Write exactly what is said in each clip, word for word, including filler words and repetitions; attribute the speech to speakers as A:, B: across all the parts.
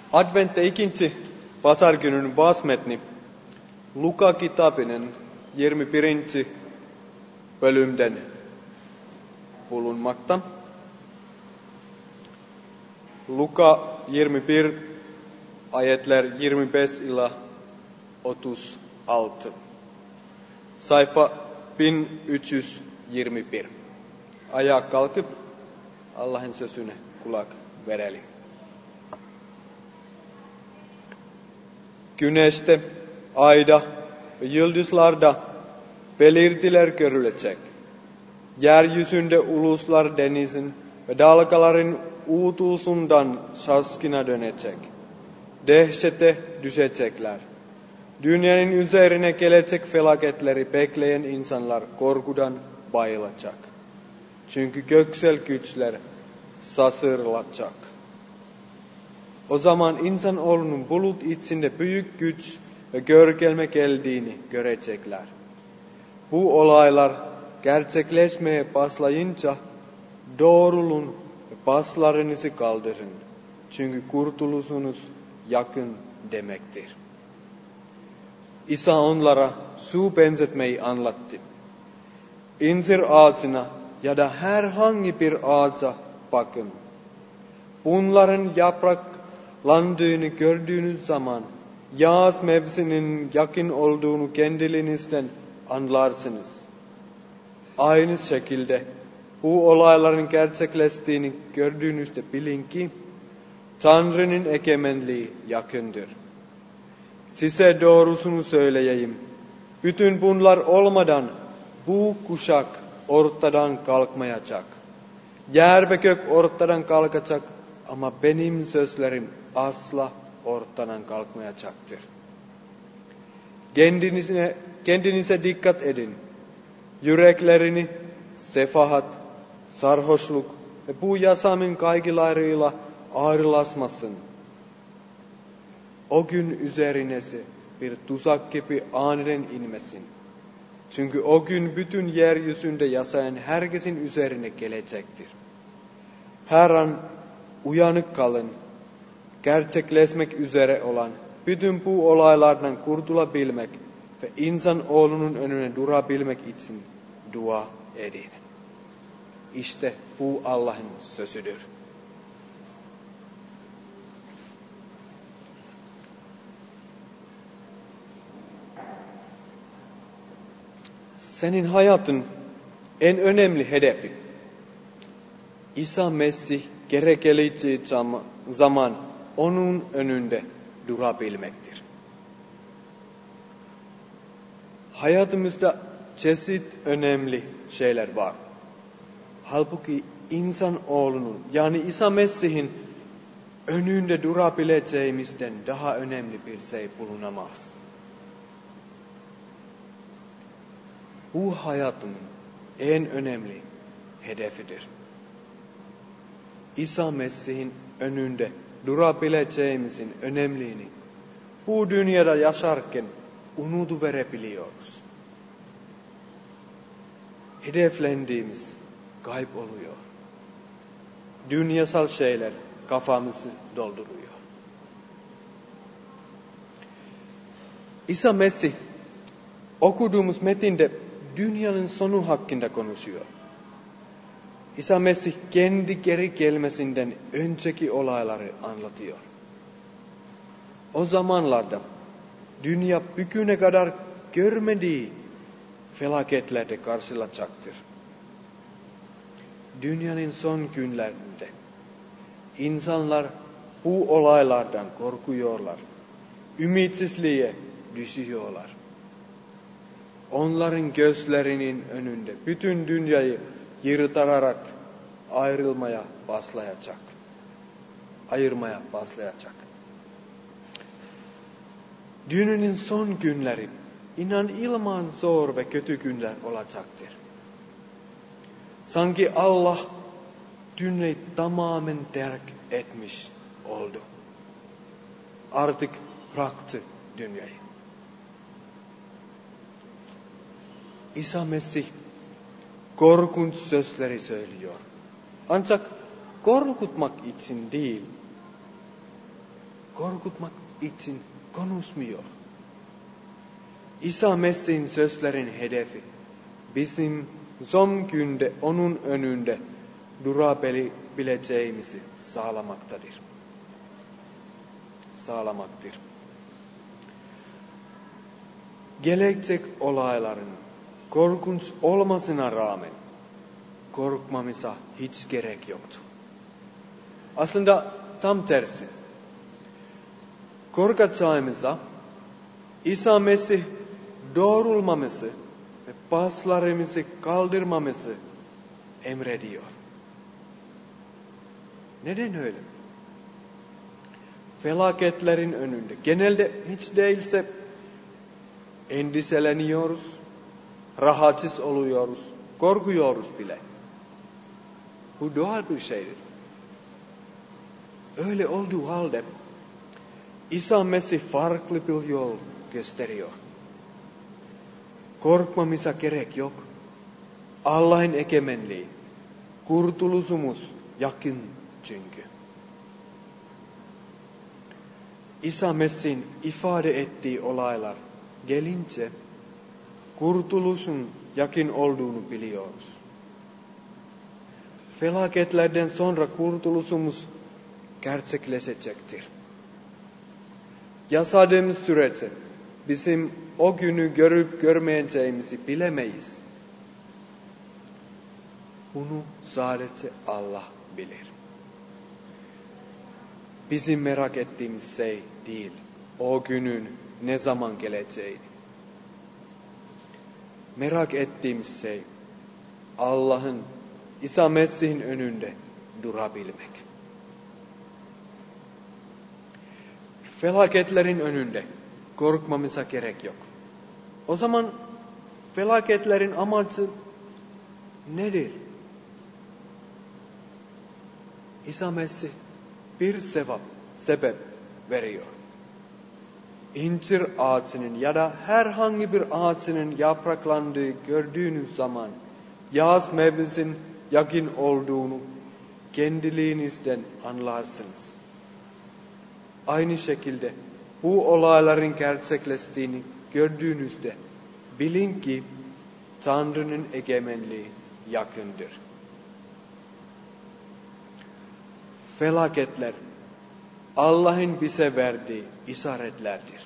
A: Adventte ikinci pasargünün vasmetni Luka kitabinen yirmi birinci bölümden bulunmakta. Luka yirmi bir ayetler yirmi beş ila otuz altı. Sayfa bin üç yüz yirmi bir. Ayağa kalkıp Allah'ın sözüne kulak verelim. Güneşte, ayda ve yıldızlarda belirtiler görülecek. Yeryüzünde uluslar denizin ve dalgaların uğultusundan şaşkına dönecek. Dehşete düşecekler. Dünyanın üzerine gelecek felaketleri bekleyen insanlar korkudan bayılacak. Çünkü göksel güçler şaşırılacak. O zaman insanoğlunun bulut içinde büyük güç ve görkelme geldiğini görecekler. Bu olaylar gerçekleşmeye başlayınca doğrulun ve başlarınızı kaldırın. Çünkü kurtuluşunuz yakın demektir. İsa onlara şu benzetmeyi anlattı. İncir ağacına ya da herhangi bir ağaca bakın. Bunların yapraklandığını gördüğünüz zaman yaz mevsiminin yakın olduğunu kendinizden anlarsınız. Aynı şekilde bu olayların gerçekleştiğini gördüğünüzde bilin ki Tanrı'nın egemenliği yakındır. Size doğrusunu söyleyeyim. Bütün bunlar olmadan bu kuşak ortadan kalkmayacak. Yer ve gök ortadan kalkacak ama benim sözlerim asla ortadan kalkmayacaktır. Kendinize, kendinize dikkat edin. Yüreklerini sefahat, sarhoşluk ve bu yaşamın kaygılarıyla ağırlaşmasın. O gün üzerinize bir tuzak gibi aniden inmesin. Çünkü o gün bütün yeryüzünde yaşayan herkesin üzerine gelecektir. Her an uyanık kalın. Gerçekleşmek üzere olan bütün bu olaylardan kurtulabilmek ve insanoğlunun önüne durabilmek için dua edin. İşte bu Allah'ın sözüdür. Senin hayatın en önemli hedefi İsa Mesih geri geleceği zaman onun önünde durabilmektir. Hayatımızda çeşit önemli şeyler var. Halbuki insanoğlunun yani İsa Mesih'in önünde durabileceğimizden daha önemli bir şey bulunamaz. Bu hayatın en önemli hedefidir. İsa Mesih'in önünde durabileceğimizin önemliğini bu dünyada yaşarken unutuverebiliyoruz. Hedeflendiğimiz kayboluyor. Dünyasal şeyler kafamızı dolduruyor. İsa Mesih okuduğumuz metinde dünyanın sonu hakkında konuşuyor. İsa Mesih kendi geri gelmesinden önceki olayları anlatıyor. O zamanlarda dünya bugüne kadar görmediği felaketlerde karşılaşacaktır. Dünyanın son günlerinde insanlar bu olaylardan korkuyorlar. Ümitsizliğe düşüyorlar. Onların gözlerinin önünde bütün dünyayı yırtarak ayrılmaya başlayacak. Ayırmaya başlayacak. Dünyanın son günleri inanılmaz zor ve kötü günler olacaktır. Sanki Allah dünyayı tamamen terk etmiş oldu. Artık bıraktı dünyayı. İsa Mesih korkunç sözleri söylüyor. Ancak korkutmak için değil, korkutmak için konuşmuyor. İsa Mesih'in sözlerin hedefi bizim son günde onun önünde durabileceğimizi sağlamaktadır. Sağlamaktır. Gelecek olayların korkunç olmasına rağmen korkmamıza hiç gerek yoktu. Aslında tam tersi. Korkacağımıza İsa Mesih doğrulmamızı ve başlarımızı kaldırmamızı emrediyor. Neden öyle? Felaketlerin önünde genelde hiç değilse endişeleniyoruz, rahatsız oluyoruz, korkuyoruz bile. Bu doğal bir şeydir. Öyle olduğu halde İsa Mesih farklı bir yol gösteriyor. Korkmamıza gerek yok. Allah'ın egemenliği, kurtuluşumuz yakın çünkü. İsa Mesih'in ifade ettiği olaylar gelince kurtuluşun yakın olduğunu biliyoruz. Felaketlerden sonra kurtuluşumuz gerçekleşecektir. Yaşadığımız sürece bizim o günü görüp görmeyeceğimizi bilemeyiz. Bunu sadece Allah bilir. Bizim merak ettiğimiz şey değil, o günün ne zaman geleceğini. Merak ettiğimiz şey Allah'ın, İsa Mesih'in önünde durabilmek. Felaketlerin önünde korkmamıza gerek yok. O zaman felaketlerin amacı nedir? İsa Mesih bir sebep, sebep veriyor. İncir ağacının ya da herhangi bir ağacının yapraklandığı gördüğünüz zaman yaz mevsiminin yakın olduğunu kendiliğinizden anlarsınız. Aynı şekilde bu olayların gerçekleştiğini gördüğünüzde bilin ki Tanrı'nın egemenliği yakındır. Felaketler Allah'ın bize verdiği işaretlerdir.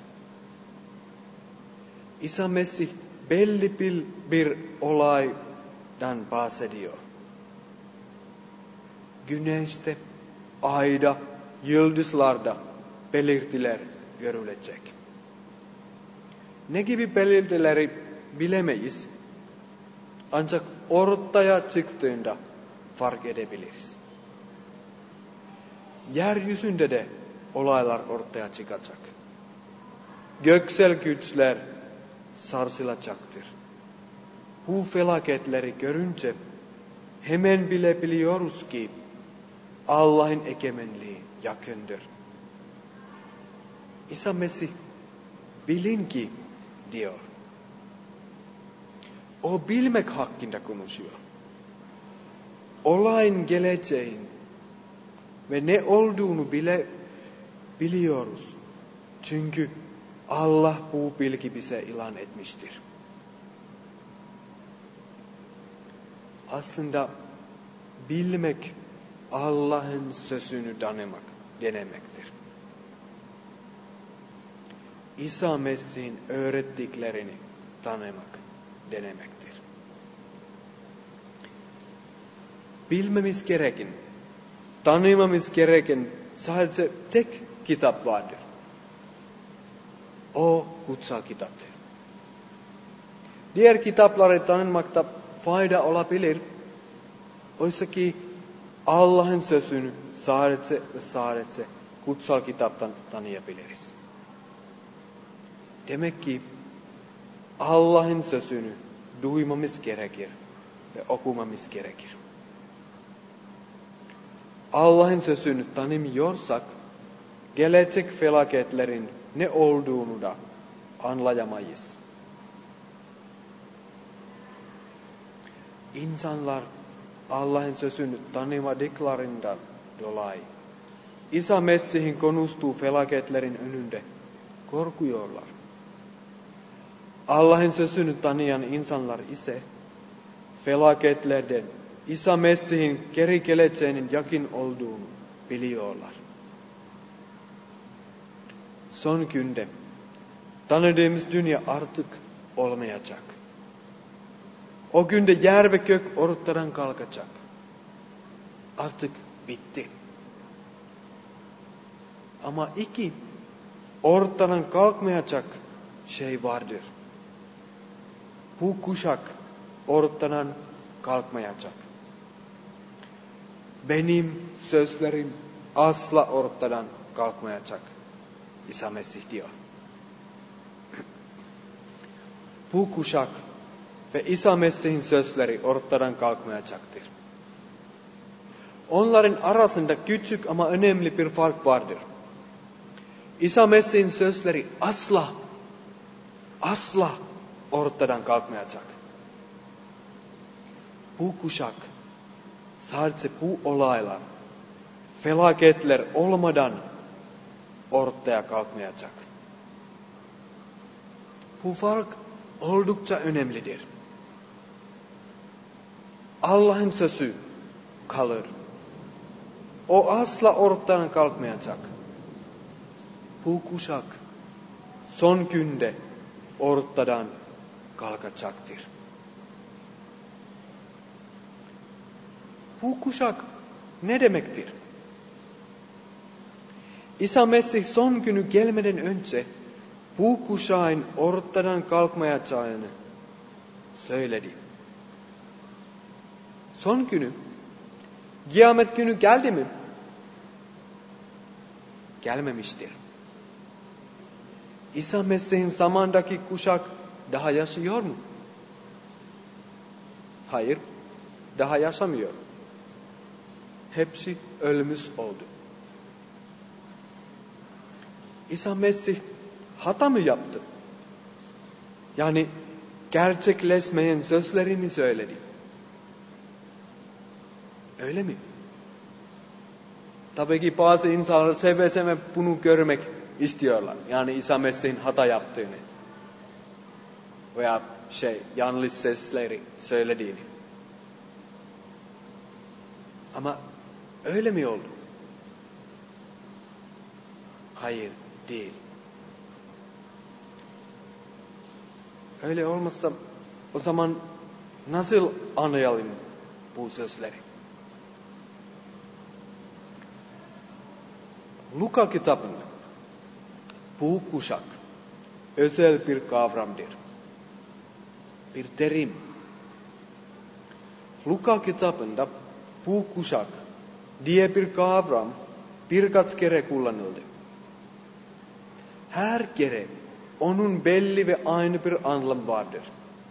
A: İsa Mesih belli bir, bir olaydan bahsediyor. Güneşte, ayda, yıldızlarda belirtiler görülecek. Ne gibi belirtileri bilemeyiz. Ancak ortaya çıktığında fark edebiliriz. Yeryüzünde de olaylar ortaya çıkacak. Göksel güçler sarsılacaktır. Bu felaketleri görünce hemen bilebiliyoruz ki Allah'ın egemenliği yakındır. İsa Mesih bilin ki diyor. O bilmek hakkında konuşuyor. Olayın geleceğin ve ne olduğunu bile biliyoruz. Çünkü Allah bu bilgi bize ilan etmiştir. Aslında bilmek Allah'ın sözünü tanımak denemektir. İsa Mesih'in öğrettiklerini tanımak denemektir. Bilmemiz gereken, tanımamız gereken sadece tek kitap vardır. O kutsal kitaptır. Diğer kitapları tanımakta fayda olabilir. Oysa ki Allah'ın sözünü sadece ve sadece kutsal kitaptan tanıyabiliriz. Demek ki Allah'ın sözünü duymamız gerekir ve okumamız gerekir. Allah'ın sözünü tanımıyorsak gelecek felaketlerin ne olduğunu da anlayamayız. İnsanlar Allah'ın sözünü tanımadıklarından dolayı İsa Messihin konustuu felaketlerin önünde korkuyorlar. Allah'ın sözünü tanıyan insanlar ise felaketlerden İsa Messihin geri geleceğinin yakın olduğunu biliyorlar. Son günde tanıdığımız dünya artık olmayacak. O günde yer ve gök ortadan kalkacak. Artık bitti. Ama iki ortadan kalkmayacak şey vardır. Bu kuşak ortadan kalkmayacak. Benim sözlerim asla ortadan kalkmayacak. İsa Mesih diyor. Bu kuşak ve İsa Mesih'in sözleri ortadan kalkmayacaktır. Onların arasında küçük ama önemli bir fark vardır. İsa Mesih'in sözleri asla, asla ortadan kalkmayacak. Bu kuşak sadece bu olaylar, felaketler olmadan ortaya kalkmayacak. Bu fark oldukça önemlidir. Allah'ın sözü kalır. O asla ortadan kalkmayacak. Bu kuşak son günde ortadan kalkacaktır. Bu kuşak ne demektir? İsa Mesih son günü gelmeden önce bu kuşağın ortadan kalkmayacağını söyledi. Son günü, kıyamet günü geldi mi? Gelmemiştir. İsa Mesih'in zamandaki kuşak daha yaşıyor mu? Hayır, daha yaşamıyor. Hepsi ölmüş oldu. İsa Mesih hata mı yaptı? Yani gerçekleşmeyen sözlerini söyledi. Öyle mi? Tabii ki bazı insanlar seve seve bunu görmek istiyorlar. Yani İsa Mesih'in hata yaptığını veya şey yanlış sesleri söylediğini. Ama öyle mi oldu? Hayır, değil. Öyle olmazsa o zaman nasıl anlayalım bu sözleri? Luka kitabında bu kuşak özel bir kavramdır. Bir terim. Luka kitabında bu kuşak diye bir kavram birkaç kere kullanıldı. Her kere onun belli ve aynı bir anlam vardır.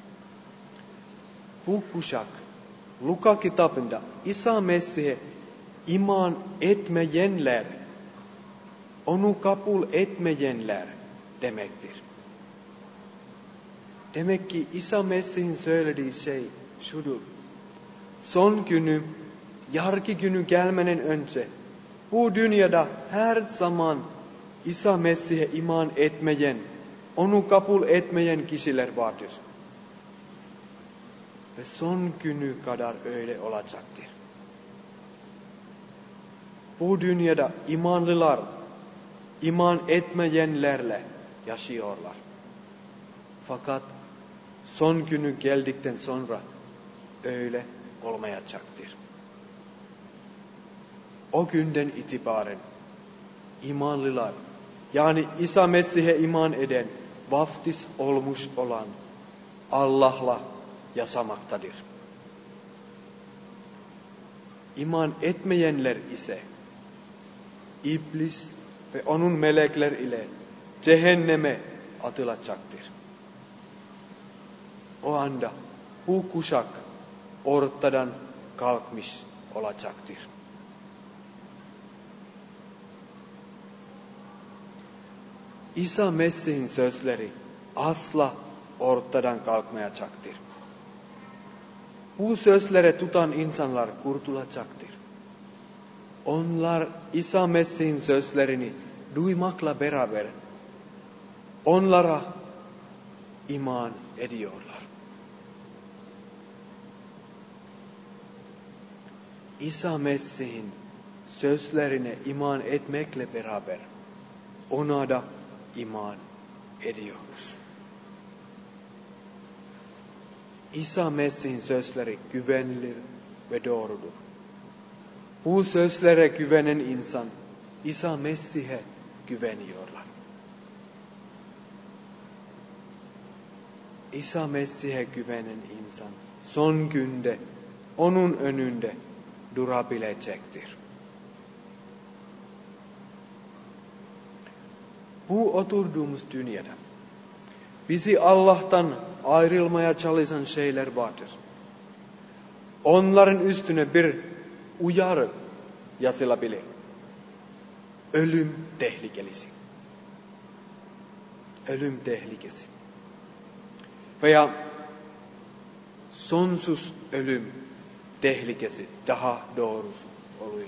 A: Bu kuşak Luka kitabında İsa Mesih'e iman etmeyenler, onu kabul etmeyenler demektir. Demek ki İsa Mesih'in söylediği şey şudur. Son günü, yargı günü gelmeden önce bu dünyada her zaman İsa Mesih'e iman etmeyen, onu kabul etmeyen kişiler vardır. Ve son günü kadar öyle olacaktır. Bu dünyada imanlılar, iman etmeyenlerle yaşıyorlar. Fakat son günü geldikten sonra öyle olmayacaktır. O günden itibaren imanlılar, yani İsa Mesih'e iman eden, vaftiz olmuş olan Allah'la yaşamaktadır. İman etmeyenler ise iblis ve onun melekler ile cehenneme atılacaktır. O anda bu kuşak ortadan kalkmış olacaktır. İsa Mesih'in sözleri asla ortadan kalkmayacaktır. Bu sözlere tutan insanlar kurtulacaktır. Onlar İsa Mesih'in sözlerini duymakla beraber onlara iman ediyorlar. İsa Mesih'in sözlerine iman etmekle beraber ona da iman ediyoruz. İsa Mesih'in sözleri güvenilir ve doğrudur. Bu sözlere güvenen insan İsa Mesih'e güveniyorlar. İsa Mesih'e güvenen insan son günde onun önünde durabilecektir. Bu oturduğumuz dünyada bizi Allah'tan ayrılmaya çalışan şeyler vardır. Onların üstüne bir uyarı yazılabilir. Ölüm tehlikesi. Ölüm tehlikesi. Veya sonsuz ölüm tehlikesi daha doğrusu oluyor.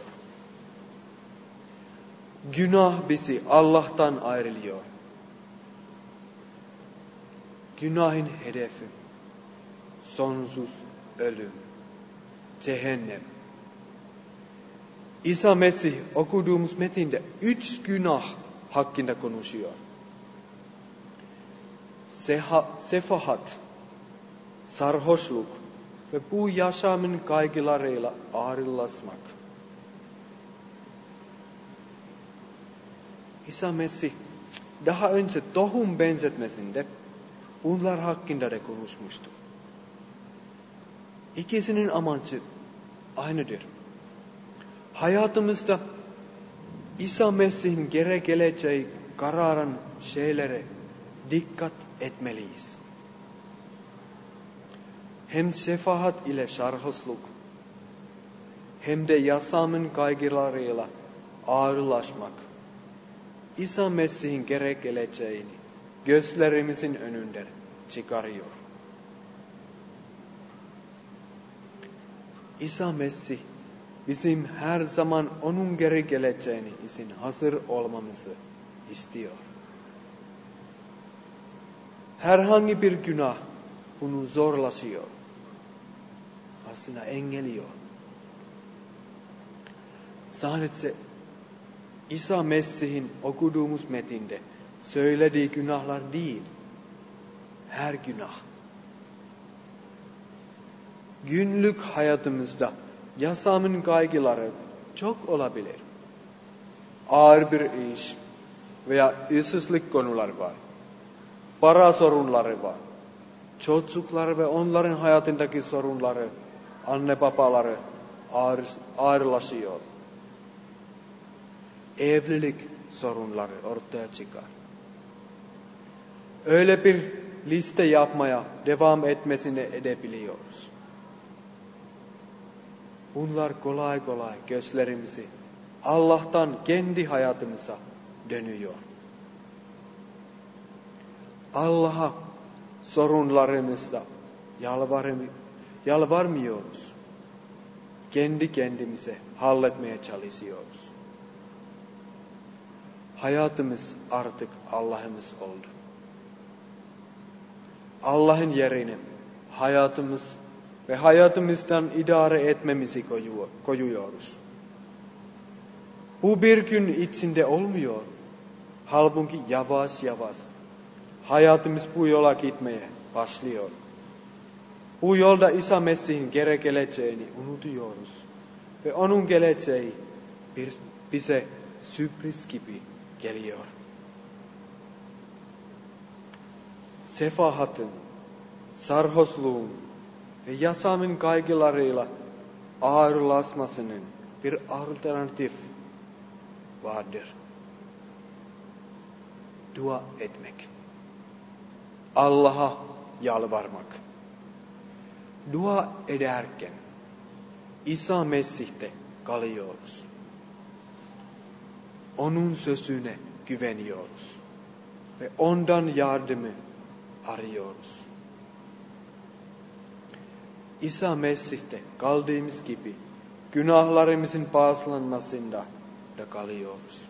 A: Günah bizi Allah'tan ayrılıyor. Günahın hedefi sonsuz ölüm, cehennem. İsa Mesih okuduğumuz metinde üç günah hakkında konuşuyor. Seha, sefahat, sarhoşluk ve bu yaşamın kaygılarıyla ağırlaşmak. İsa Mesih daha önce tohum benzetmesinde bunlar hakkında da konuşmuştu. İkisinin amacı aynıdır. Hayatımızda İsa Mesih'in geri geleceği kararan şeylere dikkat etmeliyiz. Hem sefahat ile sarhoşluk hem de yaşamın kaygılarıyla ağırlaşmak İsa Mesih'in geri geleceğini gözlerimizin önünde çıkarıyor. İsa Mesih bizim her zaman onun geri geleceğini için hazır olmamızı istiyor. Herhangi bir günah bunu zorlaşıyor. Aslında engelliyor. Sadece İsa Mesih'in okuduğumuz metinde söylediği günahlar değil, her günah. Günlük hayatımızda yaşamın kaygıları çok olabilir. Ağır bir iş veya işsizlik konuları var. Para sorunları var. Çocuklar ve onların hayatındaki sorunları, anne babaları ağır, ağırlaşıyor. Evlilik sorunları ortaya çıkar. Öyle bir liste yapmaya devam etmesini edebiliyoruz. Bunlar kolay kolay gözlerimizi Allah'tan kendi hayatımıza dönüyor. Allah'a sorunlarımızda yalvarmıyoruz. Kendi kendimize halletmeye çalışıyoruz. Hayatımız artık Allah'ımız oldu. Allah'ın yerine hayatımız ve hayatımızdan idare etmemizi koyuyoruz. Bu bir gün içinde olmuyor. Halbuki yavaş yavaş hayatımız bu yola gitmeye başlıyor. Bu yolda İsa Mesih'in geri geleceğini unutuyoruz. Ve onun geleceği bir, bize sürpriz gibi geliyor. Sefahatın, sarhoşluğun ve yaşamın kaygılarıyla ağırlaşmasının bir alternatif vardır. Dua etmek. Allah'a yalvarmak. Dua ederken İsa Mesih'te kalıyoruz. Onun sözüne güveniyoruz. Ve ondan yardımı arıyoruz. İsa Mesih'te kaldığımız gibi günahlarımızın bağışlanmasında da kalıyoruz.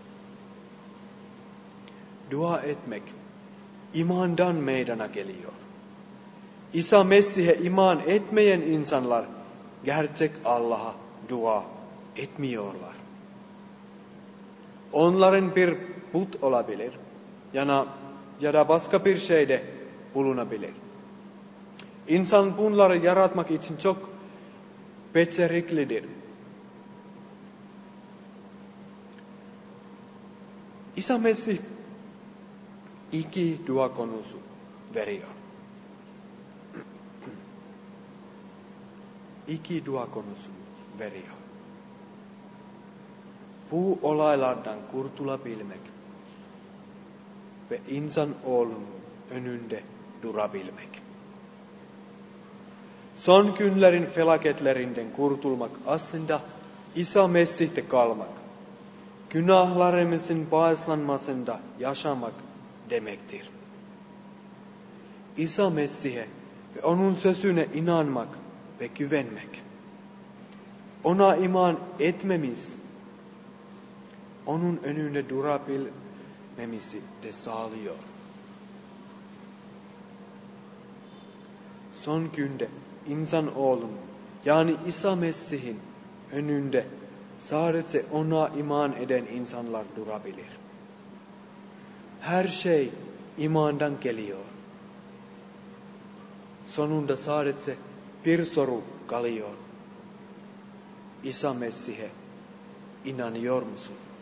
A: Dua etmek imandan meydana geliyor. İsa Mesih'e iman etmeyen insanlar gerçek Allah'a dua etmiyorlar. Onların bir put olabilir ya, ya da başka bir şeyde bulunabilir. İnsan bunları yaratmak için çok beceriklidir. İsa Mesih iki dua konusu veriyor. İki dua konusu veriyor. Bu olaylardan kurtulabilmek ve insan oğlunun önünde durabilmek. Son günlerin felaketlerinden kurtulmak aslında İsa Mesih'te kalmak. Günahlarımızın bağışlanmasında yaşamak demektir. İsa Mesih'e ve onun sözüne inanmak ve güvenmek. Ona iman etmemiz, onun önünde durabilmemizi de sağlıyor. Son günde insanoğlunun yani İsa Mesih'in önünde sadece ona iman eden insanlar durabilir. Her şey imandan geliyor. Sonunda sadece bir soru kalıyor. İsa Mesih'e inanıyor musun?